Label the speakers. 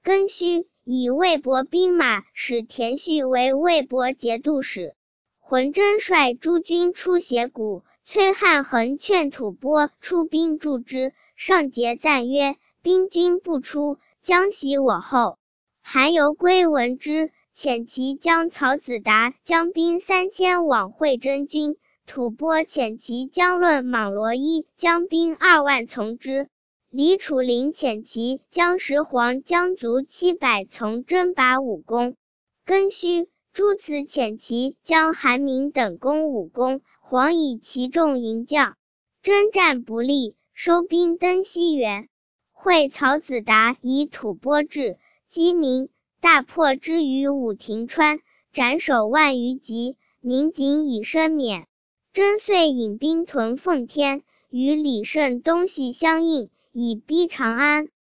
Speaker 1: 庚戌，以魏博兵马使田绪为魏博节度使。浑真率诸军出斜谷，崔汉衡劝吐蕃出兵助之，上节赞曰：兵军不出，将袭我后。韩游归闻之，遣其将曹子达将兵3000往会真军，吐蕃遣其将论莽罗伊将兵2万从之。李楚灵遣其将石黄将卒700从征拔武功。庚戌，朱慈遣其将韩明等攻武功，黄以其众迎将，征战不利，收兵登西原。会曹子达以吐蕃至，击明，大破之于武亭川，斩首万余级，民仅以身免。征遂引兵屯奉天，与李胜东西相应，以逼长安。